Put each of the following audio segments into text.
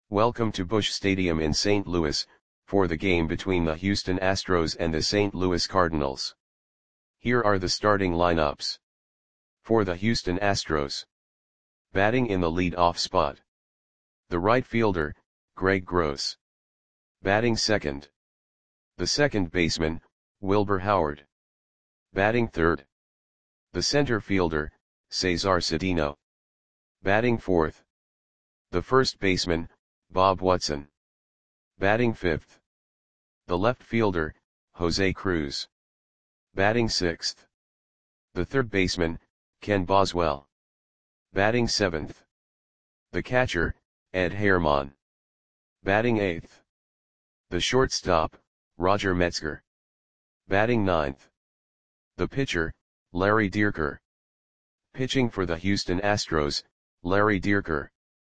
Welcome to Busch Stadium in St. Louis, for the game between the Houston Astros and the St. Louis Cardinals. Here are the starting lineups. For the Houston Astros. Batting in the lead-off spot. The right fielder, Greg Gross. Batting second. The second baseman, Wilbur Howard. Batting third. The center fielder, Cesar Cedeno. Batting fourth. The first baseman, Bob Watson. Batting fifth. The left fielder, Jose Cruz. Batting sixth. The third baseman, Ken Boswell. Batting seventh. The catcher, Ed Herman. Batting eighth. The shortstop, Roger Metzger. Batting ninth. The pitcher, Larry Dierker. Pitching for the Houston Astros, Larry Dierker.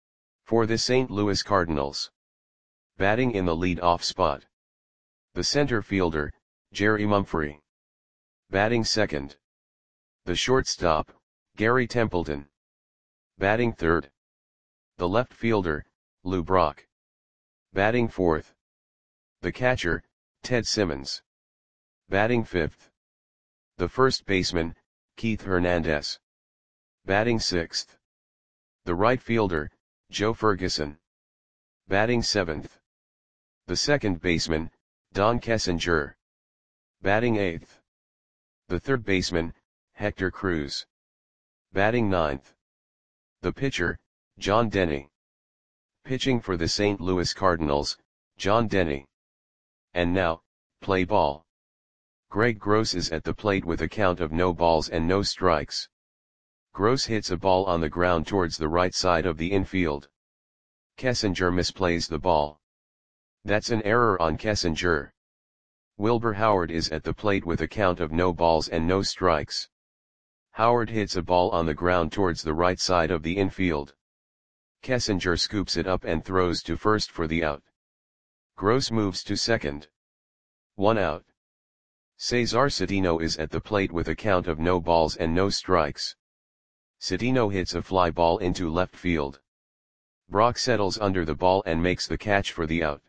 For the St. Louis Cardinals. Batting in the lead-off spot. The center fielder, Jerry Mumphrey. Batting second. The shortstop, Gary Templeton. Batting third. The left fielder, Lou Brock. Batting fourth. The catcher, Ted Simmons. Batting fifth. The first baseman, Keith Hernandez. Batting sixth. The right fielder, Joe Ferguson. Batting seventh. The second baseman, Don Kessinger. Batting eighth. The third baseman, Hector Cruz. Batting ninth. The pitcher, John Denny. Pitching for the St. Louis Cardinals, John Denny. And now, play ball. Greg Gross is at the plate with a count of no balls and no strikes. Gross hits a ball on the ground towards the right side of the infield. Kessinger misplays the ball. That's an error on Kessinger. Wilbur Howard is at the plate with a count of no balls and no strikes. Howard hits a ball on the ground towards the right side of the infield. Kessinger scoops it up and throws to first for the out. Gross moves to second. 1 out. Cesar Cedeno is at the plate with a count of no balls and no strikes. Cedeno hits a fly ball into left field. Brock settles under the ball and makes the catch for the out.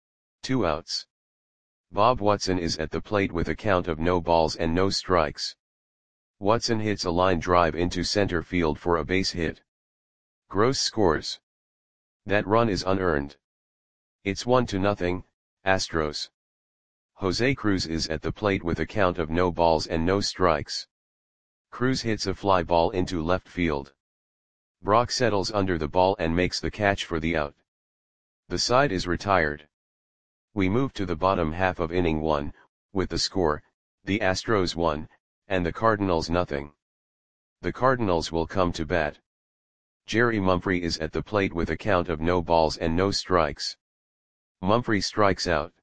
2 outs. Bob Watson is at the plate with a count of no balls and no strikes. Watson hits a line drive into center field for a base hit. Gross scores. That run is unearned. It's 1-0, Astros. Jose Cruz is at the plate with a count of no balls and no strikes. Cruz hits a fly ball into left field. Brock settles under the ball and makes the catch for the out. The side is retired. We move to the bottom half of inning 1, with the score, the Astros 1, and the Cardinals 0. The Cardinals will come to bat. Jerry Mumphrey is at the plate with a count of no balls and no strikes. Mumphrey strikes out.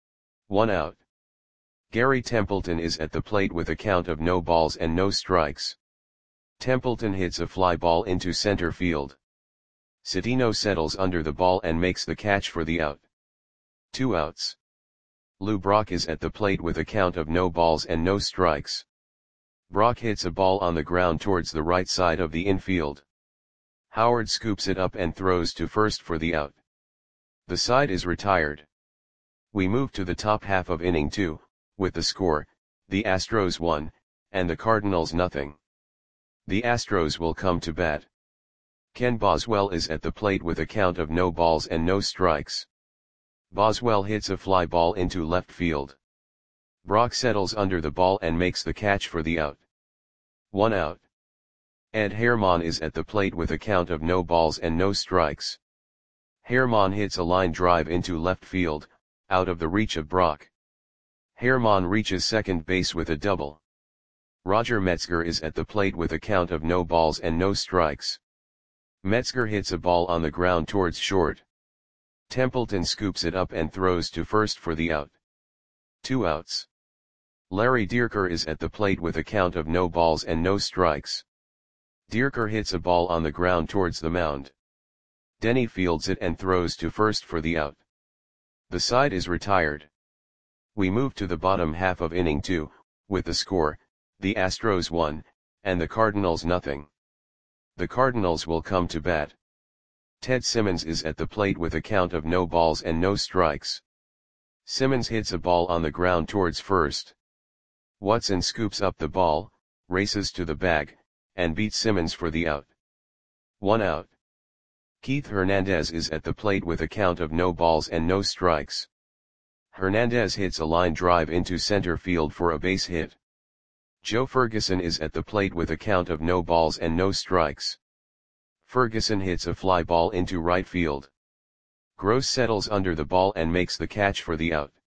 1 out. Gary Templeton is at the plate with a count of no balls and no strikes. Templeton hits a fly ball into center field. Cedeno settles under the ball and makes the catch for the out. 2 outs. Lou Brock is at the plate with a count of no balls and no strikes. Brock hits a ball on the ground towards the right side of the infield. Howard scoops it up and throws to first for the out. The side is retired. We move to the top half of inning 2, with the score, the Astros 1, and the Cardinals 0. The Astros will come to bat. Ken Boswell is at the plate with a count of no balls and no strikes. Boswell hits a fly ball into left field. Brock settles under the ball and makes the catch for the out. 1 out. Ed Herman is at the plate with a count of no balls and no strikes. Herman hits a line drive into left field, out of the reach of Brock. Herman reaches second base with a double. Roger Metzger is at the plate with a count of no balls and no strikes. Metzger hits a ball on the ground towards short. Templeton scoops it up and throws to first for the out. 2 outs. Larry Dierker is at the plate with a count of no balls and no strikes. Dierker hits a ball on the ground towards the mound. Denny fields it and throws to first for the out. The side is retired. We move to the bottom half of inning 2, with the score, the Astros 1, and the Cardinals 0. The Cardinals will come to bat. Ted Simmons is at the plate with a count of no balls and no strikes. Simmons hits a ball on the ground towards first. Watson scoops up the ball, races to the bag, and beats Simmons for the out. 1 out. Keith Hernandez is at the plate with a count of no balls and no strikes. Hernandez hits a line drive into center field for a base hit. Joe Ferguson is at the plate with a count of no balls and no strikes. Ferguson hits a fly ball into right field. Gross settles under the ball and makes the catch for the out.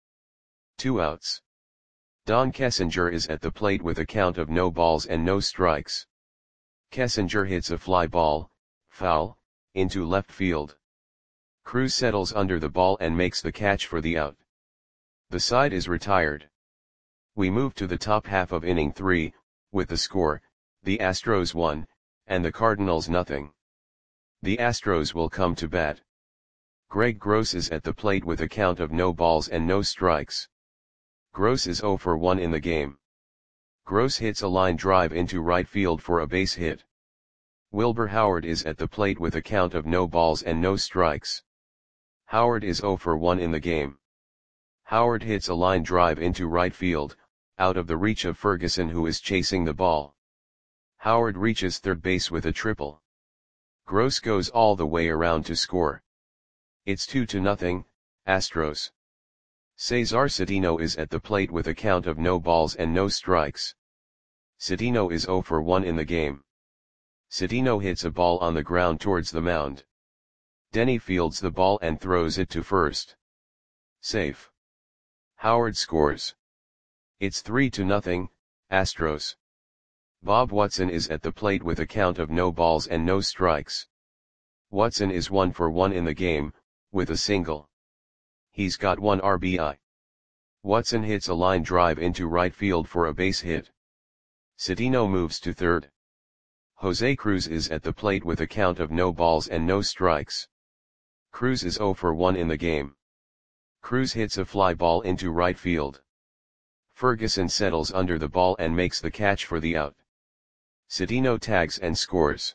2 outs. Don Kessinger is at the plate with a count of no balls and no strikes. Kessinger hits a fly ball, foul, into left field. Cruz settles under the ball and makes the catch for the out. The side is retired. We move to the top half of inning 3, with the score, the Astros 1, and the Cardinals nothing. The Astros will come to bat. Greg Gross is at the plate with a count of no balls and no strikes. Gross is 0 for 1 in the game. Gross hits a line drive into right field for a base hit. Wilbur Howard is at the plate with a count of no balls and no strikes. Howard is 0 for 1 in the game. Howard hits a line drive into right field, out of the reach of Ferguson who is chasing the ball. Howard reaches third base with a triple. Gross goes all the way around to score. It's 2-0, Astros. Cesar Cedeno is at the plate with a count of no balls and no strikes. Cedeno is 0 for 1 in the game. Cedeno hits a ball on the ground towards the mound. Denny fields the ball and throws it to first. Safe. Howard scores. It's 3-0, Astros. Bob Watson is at the plate with a count of no balls and no strikes. Watson is 1 for 1 in the game, with a single. He's got 1 RBI. Watson hits a line drive into right field for a base hit. Cedeno moves to third. Jose Cruz is at the plate with a count of no balls and no strikes. Cruz is 0 for 1 in the game. Cruz hits a fly ball into right field. Ferguson settles under the ball and makes the catch for the out. Cedeno tags and scores.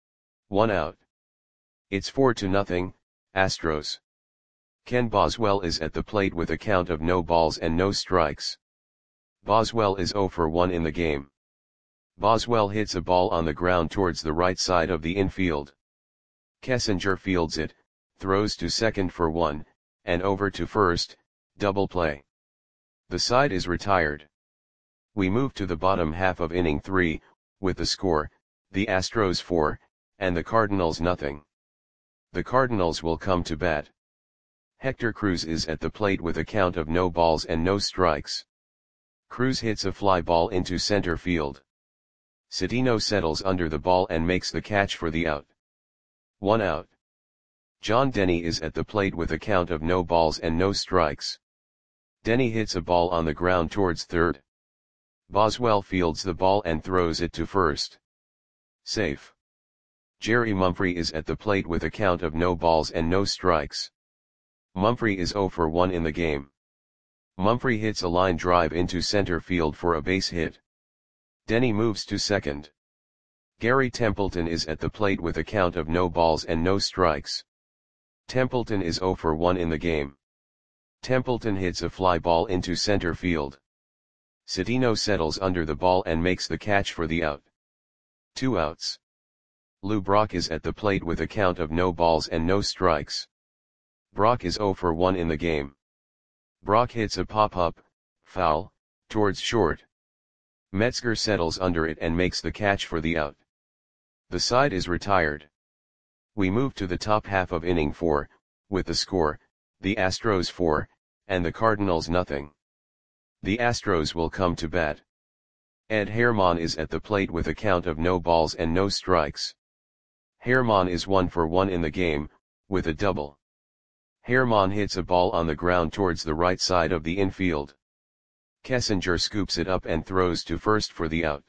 1 out. It's 4-0, Astros. Ken Boswell is at the plate with a count of no balls and no strikes. Boswell is 0 for 1 in the game. Boswell hits a ball on the ground towards the right side of the infield. Kessinger fields it, throws to second for 1, and over to first, double play. The side is retired. We move to the bottom half of inning 3, with the score, the Astros 4, and the Cardinals nothing. The Cardinals will come to bat. Hector Cruz is at the plate with a count of no balls and no strikes. Cruz hits a fly ball into center field. Cedeno settles under the ball and makes the catch for the out. 1 out. John Denny is at the plate with a count of no balls and no strikes. Denny hits a ball on the ground towards third. Boswell fields the ball and throws it to first. Safe. Jerry Mumphrey is at the plate with a count of no balls and no strikes. Mumphrey is 0 for 1 in the game. Mumphrey hits a line drive into center field for a base hit. Denny moves to second. Gary Templeton is at the plate with a count of no balls and no strikes. Templeton is 0 for 1 in the game. Templeton hits a fly ball into center field. Cedeno settles under the ball and makes the catch for the out. 2 outs. Lou Brock is at the plate with a count of no balls and no strikes. Brock is 0 for 1 in the game. Brock hits a pop-up, foul, towards short. Metzger settles under it and makes the catch for the out. The side is retired. We move to the top half of inning 4, with the score, the Astros 4, and the Cardinals nothing. The Astros will come to bat. Ed Herman is at the plate with a count of no balls and no strikes. Herman is 1 for 1 in the game, with a double. Herman hits a ball on the ground towards the right side of the infield. Kessinger scoops it up and throws to first for the out.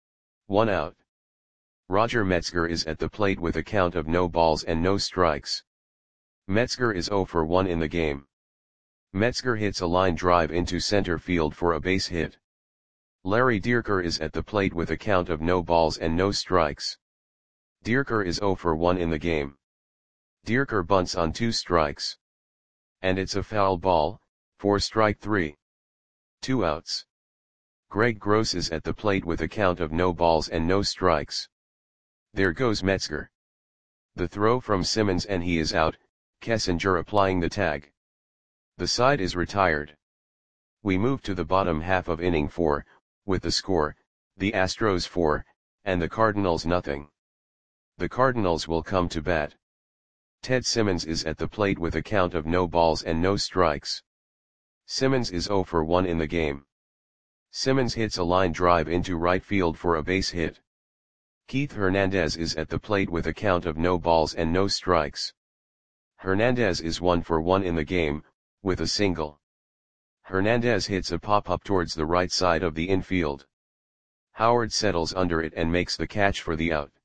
1 out. Roger Metzger is at the plate with a count of no balls and no strikes. Metzger is 0 for 1 in the game. Metzger hits a line drive into center field for a base hit. Larry Dierker is at the plate with a count of no balls and no strikes. Dierker is 0 for 1 in the game. Dierker bunts on 2 strikes. And it's a foul ball, for strike 3. 2 outs. Greg Gross is at the plate with a count of no balls and no strikes. There goes Metzger. The throw from Simmons and he is out, Kessinger applying the tag. The side is retired. We move to the bottom half of inning 4, with the score, the Astros 4, and the Cardinals nothing. The Cardinals will come to bat. Ted Simmons is at the plate with a count of no balls and no strikes. Simmons is 0 for 1 in the game. Simmons hits a line drive into right field for a base hit. Keith Hernandez is at the plate with a count of no balls and no strikes. Hernandez is 1 for 1 in the game, with a single. Hernandez hits a pop-up towards the right side of the infield. Howard settles under it and makes the catch for the out.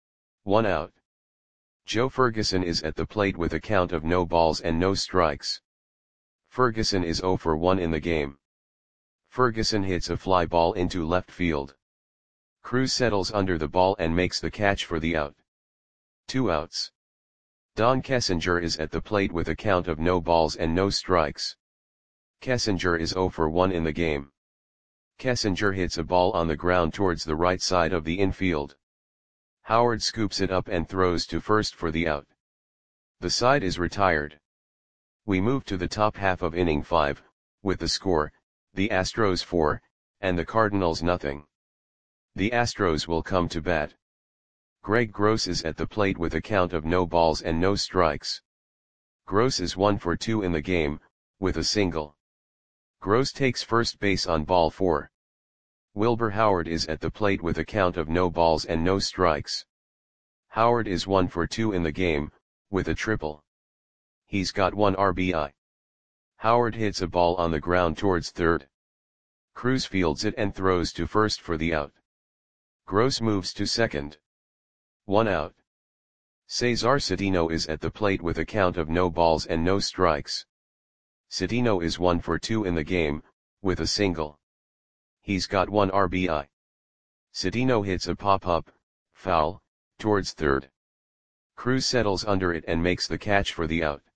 1 out. Joe Ferguson is at the plate with a count of no balls and no strikes. Ferguson is 0 for 1 in the game. Ferguson hits a fly ball into left field. Cruz settles under the ball and makes the catch for the out. 2 outs. Don Kessinger is at the plate with a count of no balls and no strikes. Kessinger is 0 for 1 in the game. Kessinger hits a ball on the ground towards the right side of the infield. Howard scoops it up and throws to first for the out. The side is retired. We move to the top half of inning 5, with the score, the Astros 4, and the Cardinals nothing. The Astros will come to bat. Greg Gross is at the plate with a count of no balls and no strikes. Gross is 1 for 2 in the game, with a single. Gross takes first base on ball 4. Wilbur Howard is at the plate with a count of no balls and no strikes. Howard is 1 for 2 in the game, with a triple. He's got 1 RBI. Howard hits a ball on the ground towards third. Cruz fields it and throws to first for the out. Gross moves to second. 1 out. Cesar Citino is at the plate with a count of no balls and no strikes. Citino is 1 for 2 in the game, with a single. He's got 1 RBI. Citino hits a pop-up, foul, towards third. Cruz settles under it and makes the catch for the out.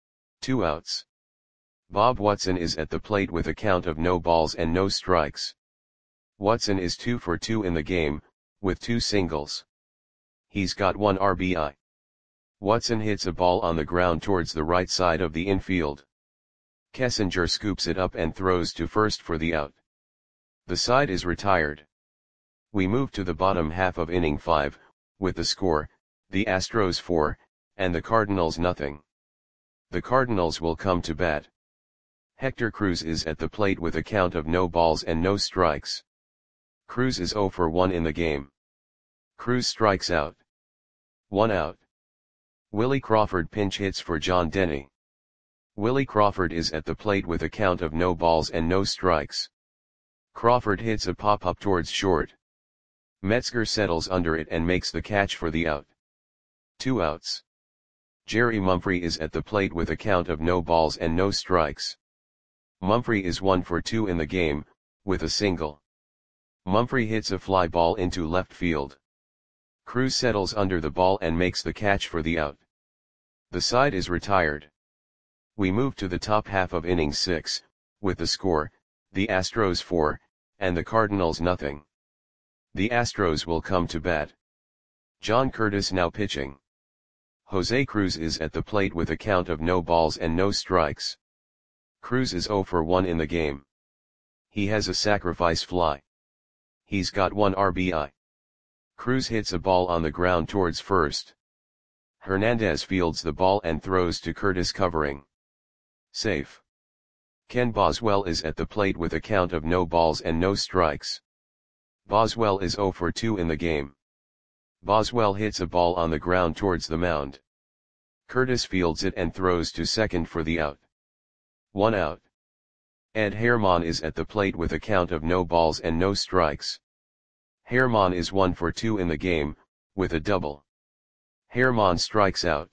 2 outs. Bob Watson is at the plate with a count of no balls and no strikes. Watson is 2 for 2 in the game, with 2 singles. He's got 1 RBI. Watson hits a ball on the ground towards the right side of the infield. Kessinger scoops it up and throws to first for the out. The side is retired. We move to the bottom half of inning 5, with the score, the Astros 4, and the Cardinals nothing. The Cardinals will come to bat. Hector Cruz is at the plate with a count of no balls and no strikes. Cruz is 0 for 1 in the game. Cruz strikes out. 1 out. Willie Crawford pinch hits for John Denny. Willie Crawford is at the plate with a count of no balls and no strikes. Crawford hits a pop-up towards short. Metzger settles under it and makes the catch for the out. 2 outs. Jerry Mumphrey is at the plate with a count of no balls and no strikes. Mumphrey is 1 for 2 in the game, with a single. Mumphrey hits a fly ball into left field. Cruz settles under the ball and makes the catch for the out. The side is retired. We move to the top half of inning 6, with the score, the Astros 4, and the Cardinals nothing. The Astros will come to bat. John Curtis now pitching. Jose Cruz is at the plate with a count of no balls and no strikes. Cruz is 0 for 1 in the game. He has a sacrifice fly. He's got 1 RBI. Cruz hits a ball on the ground towards first. Hernandez fields the ball and throws to Curtis covering. Safe. Ken Boswell is at the plate with a count of no balls and no strikes. Boswell is 0 for 2 in the game. Boswell hits a ball on the ground towards the mound. Curtis fields it and throws to second for the out. 1 out. Ed Herman is at the plate with a count of no balls and no strikes. Herman is 1 for 2 in the game, with a double. Herman strikes out.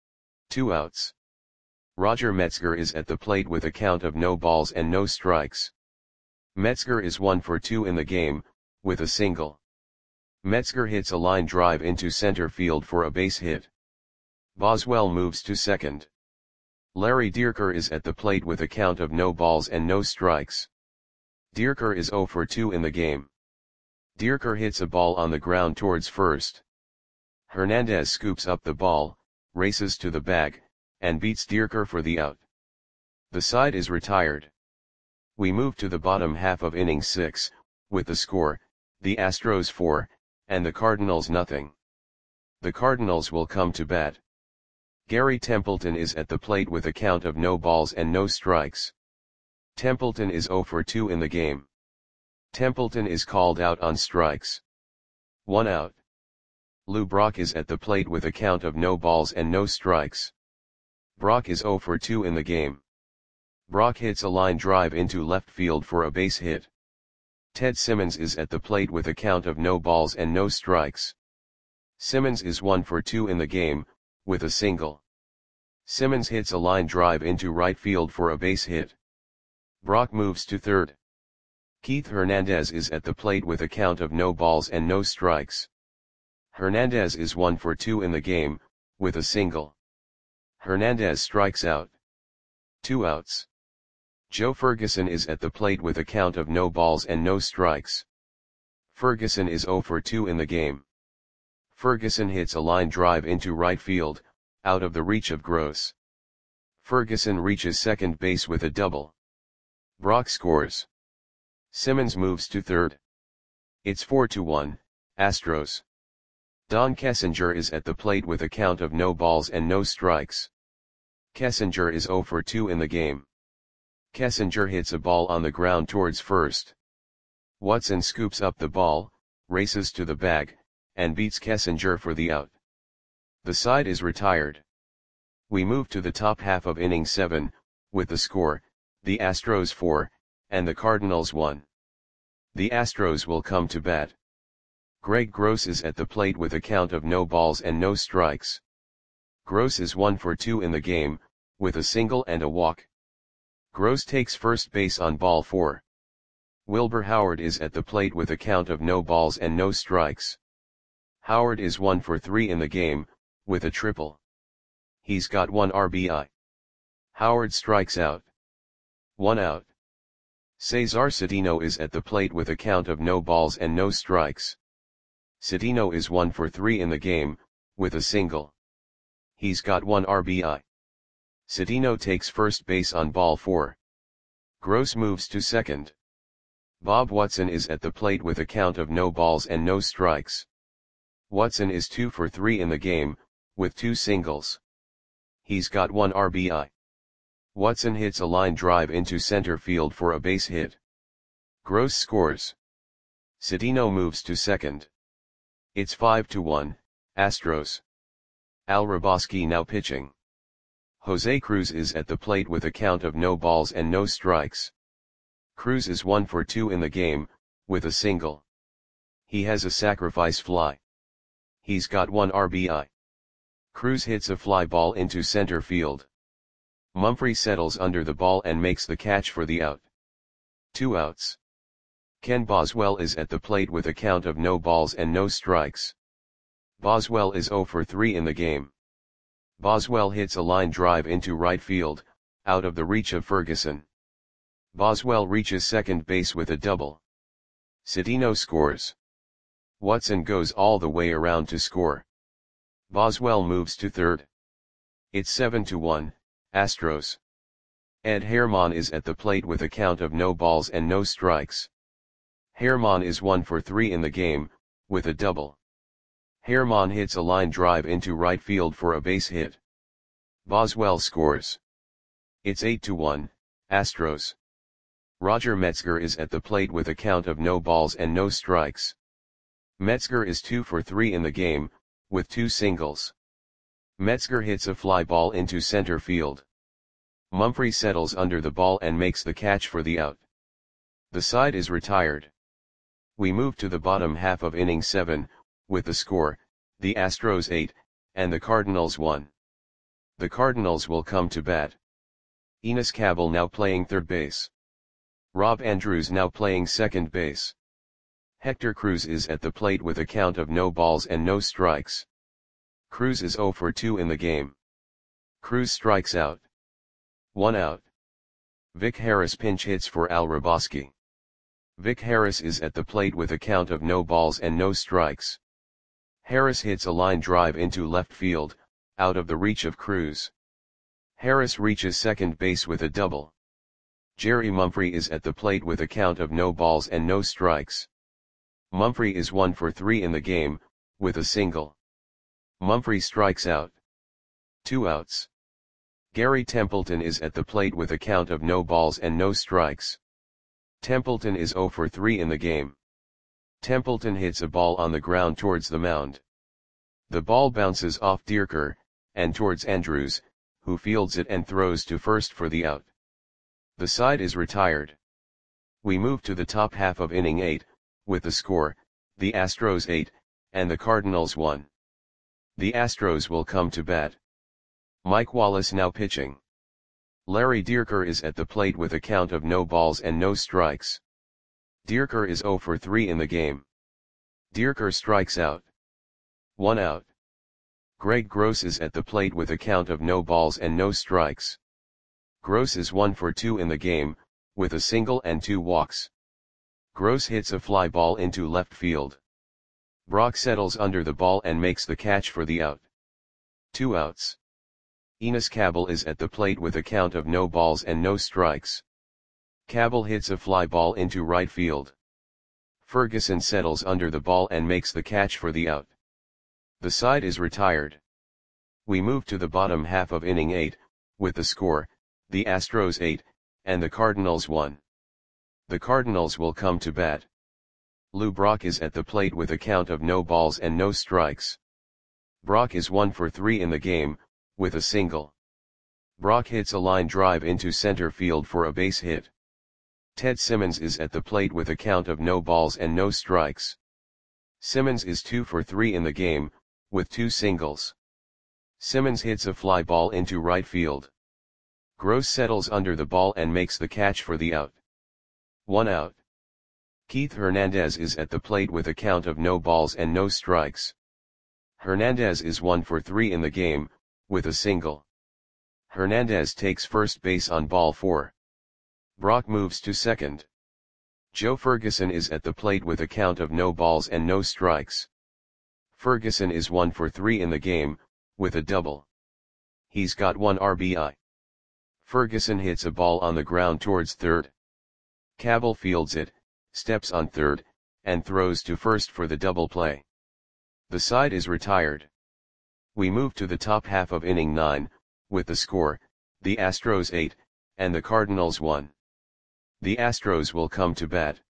2 outs. Roger Metzger is at the plate with a count of no balls and no strikes. Metzger is 1 for 2 in the game, with a single. Metzger hits a line drive into center field for a base hit. Boswell moves to second. Larry Dierker is at the plate with a count of no balls and no strikes. Dierker is 0 for 2 in the game. Dierker hits a ball on the ground towards first. Hernandez scoops up the ball, races to the bag, and beats Dierker for the out. The side is retired. We move to the bottom half of inning 6, with the score, the Astros 4, and the Cardinals nothing. The Cardinals will come to bat. Gary Templeton is at the plate with a count of no balls and no strikes. Templeton is 0 for 2 in the game. Templeton is called out on strikes. 1 out. Lou Brock is at the plate with a count of no balls and no strikes. Brock is 0 for 2 in the game. Brock hits a line drive into left field for a base hit. Ted Simmons is at the plate with a count of no balls and no strikes. Simmons is 1 for 2 in the game, with a single. Simmons hits a line drive into right field for a base hit. Brock moves to third. Keith Hernandez is at the plate with a count of no balls and no strikes. Hernandez is 1 for 2 in the game, with a single. Hernandez strikes out. 2 outs. Joe Ferguson is at the plate with a count of no balls and no strikes. Ferguson is 0 for 2 in the game. Ferguson hits a line drive into right field, out of the reach of Gross. Ferguson reaches second base with a double. Brock scores. Simmons moves to third. It's 4-1, Astros. Don Kessinger is at the plate with a count of no balls and no strikes. Kessinger is 0 for 2 in the game. Kessinger hits a ball on the ground towards first. Watson scoops up the ball, races to the bag, and beats Kessinger for the out. The side is retired. We move to the top half of inning 7, with the score, the Astros 4, and the Cardinals 1. The Astros will come to bat. Greg Gross is at the plate with a count of no balls and no strikes. Gross is 1 for 2 in the game, with a single and a walk. Gross takes first base on ball 4. Wilbur Howard is at the plate with a count of no balls and no strikes. Howard is 1 for 3 in the game, with a triple. He's got 1 RBI. Howard strikes out. 1 out. Cesar Cedeno is at the plate with a count of no balls and no strikes. Cedeno is 1 for 3 in the game, with a single. He's got 1 RBI. Cedeno takes first base on ball 4. Gross moves to second. Bob Watson is at the plate with a count of no balls and no strikes. Watson is 2 for 3 in the game, with 2 singles. He's got 1 RBI. Watson hits a line drive into center field for a base hit. Gross scores. Cedeno moves to second. It's 5-1, Astros. Al Raboski now pitching. Jose Cruz is at the plate with a count of no balls and no strikes. Cruz is 1 for 2 in the game, with a single. He has a sacrifice fly. He's got 1 RBI. Cruz hits a fly ball into center field. Mumphrey settles under the ball and makes the catch for the out. 2 outs. Ken Boswell is at the plate with a count of no balls and no strikes. Boswell is 0 for 3 in the game. Boswell hits a line drive into right field, out of the reach of Ferguson. Boswell reaches second base with a double. Cedeno scores. Watson goes all the way around to score. Boswell moves to third. It's 7-1, Astros. Ed Herman is at the plate with a count of no balls and no strikes. Herman is 1 for 3 in the game, with a double. Herman hits a line drive into right field for a base hit. Boswell scores. It's 8-1, Astros. Roger Metzger is at the plate with a count of no balls and no strikes. Metzger is 2 for 3 in the game, with 2 singles. Metzger hits a fly ball into center field. Mumphrey settles under the ball and makes the catch for the out. The side is retired. We move to the bottom half of inning 7, with the score, the Astros 8, and the Cardinals 1. The Cardinals will come to bat. Enos Cabell now playing third base. Rob Andrews now playing second base. Hector Cruz is at the plate with a count of no balls and no strikes. Cruz is 0 for 2 in the game. Cruz strikes out. 1 out. Vic Harris pinch hits for Al Hrabosky. Vic Harris is at the plate with a count of no balls and no strikes. Harris hits a line drive into left field, out of the reach of Cruz. Harris reaches second base with a double. Jerry Mumphrey is at the plate with a count of no balls and no strikes. Mumphrey is 1 for 3 in the game, with a single. Mumphrey strikes out. 2 outs. Gary Templeton is at the plate with a count of no balls and no strikes. Templeton is 0 for 3 in the game. Templeton hits a ball on the ground towards the mound. The ball bounces off Dierker, and towards Andrews, who fields it and throws to first for the out. The side is retired. We move to the top half of inning 8, with the score, the Astros 8, and the Cardinals 1. The Astros will come to bat. Mike Wallace now pitching. Larry Dierker is at the plate with a count of no balls and no strikes. Dierker is 0 for 3 in the game. Dierker strikes out. 1 out. Greg Gross is at the plate with a count of no balls and no strikes. Gross is 1 for 2 in the game, with a single and 2 walks. Gross hits a fly ball into left field. Brock settles under the ball and makes the catch for the out. 2 outs. Enos Cabell is at the plate with a count of no balls and no strikes. Cabell hits a fly ball into right field. Ferguson settles under the ball and makes the catch for the out. The side is retired. We move to the bottom half of inning 8, with the score, the Astros 8, and the Cardinals 1. The Cardinals will come to bat. Lou Brock is at the plate with a count of no balls and no strikes. Brock is 1 for 3 in the game, with a single. Brock hits a line drive into center field for a base hit. Ted Simmons is at the plate with a count of no balls and no strikes. Simmons is 2 for 3 in the game, with 2 singles. Simmons hits a fly ball into right field. Gross settles under the ball and makes the catch for the out. 1 out. Keith Hernandez is at the plate with a count of no balls and no strikes. Hernandez is 1 for 3 in the game, with a single. Hernandez takes first base on ball 4. Brock moves to second. Joe Ferguson is at the plate with a count of no balls and no strikes. Ferguson is 1 for 3 in the game, with a double. He's got 1 RBI. Ferguson hits a ball on the ground towards third. Cabell fields it, steps on third, and throws to first for the double play. The side is retired. We move to the top half of inning 9, with the score, the Astros 8, and the Cardinals 1. The Astros will come to bat.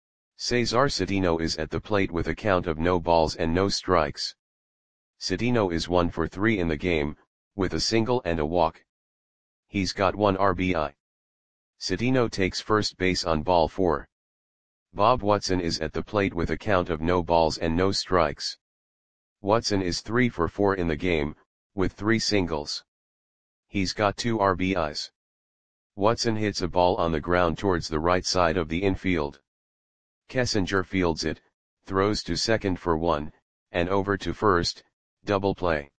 Cesar Cedeno is at the plate with a count of no balls and no strikes. Cedeno is 1 for 3 in the game, with a single and a walk. He's got 1 RBI. Cedeno takes first base on ball 4. Bob Watson is at the plate with a count of no balls and no strikes. Watson is 3 for 4 in the game, with 3 singles. He's got 2 RBIs. Watson hits a ball on the ground towards the right side of the infield. Kessinger fields it, throws to second for 1, and over to first, double play.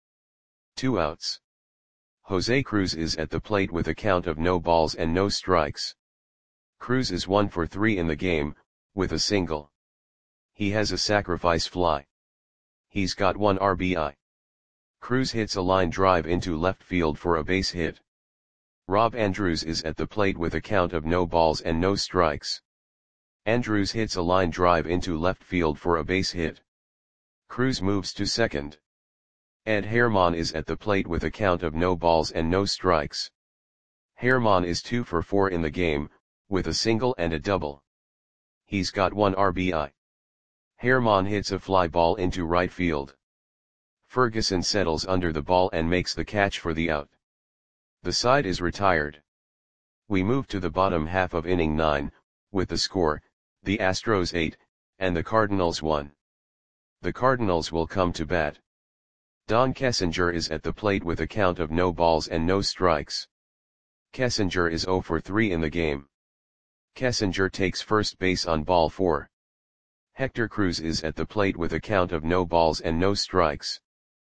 2 outs. Jose Cruz is at the plate with a count of no balls and no strikes. Cruz is 1 for 3 in the game, with a single. He has a sacrifice fly. He's got 1 RBI. Cruz hits a line drive into left field for a base hit. Rob Andrews is at the plate with a count of no balls and no strikes. Andrews hits a line drive into left field for a base hit. Cruz moves to second. Ed Herman is at the plate with a count of no balls and no strikes. Herman is 2 for 4 in the game, with a single and a double. He's got 1 RBI. Herman hits a fly ball into right field. Ferguson settles under the ball and makes the catch for the out. The side is retired. We move to the bottom half of inning 9, with the score, the Astros 8, and the Cardinals 1. The Cardinals will come to bat. Don Kessinger is at the plate with a count of no balls and no strikes. Kessinger is 0 for 3 in the game. Kessinger takes first base on ball 4. Hector Cruz is at the plate with a count of no balls and no strikes.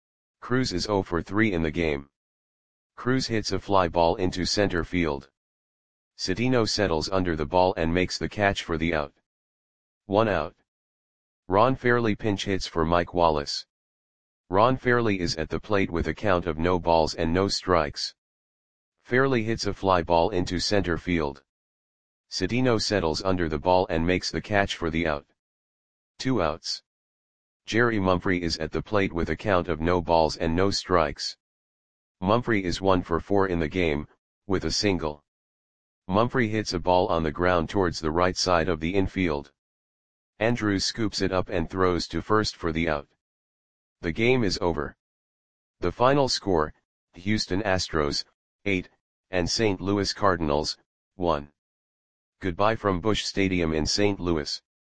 Cruz is 0 for 3 in the game. Cruz hits a fly ball into center field. Cedeno settles under the ball and makes the catch for the out. 1 out. Ron Fairly pinch hits for Mike Wallace. Ron Fairly is at the plate with a count of no balls and no strikes. Fairly hits a fly ball into center field. Cedeno settles under the ball and makes the catch for the out. 2 outs. Jerry Mumphrey is at the plate with a count of no balls and no strikes. Mumphrey is 1 for 4 in the game, with a single. Mumphrey hits a ball on the ground towards the right side of the infield. Andrews scoops it up and throws to first for the out. The game is over. The final score, Houston Astros, 8, and St. Louis Cardinals, 1. Goodbye from Busch Stadium in St. Louis.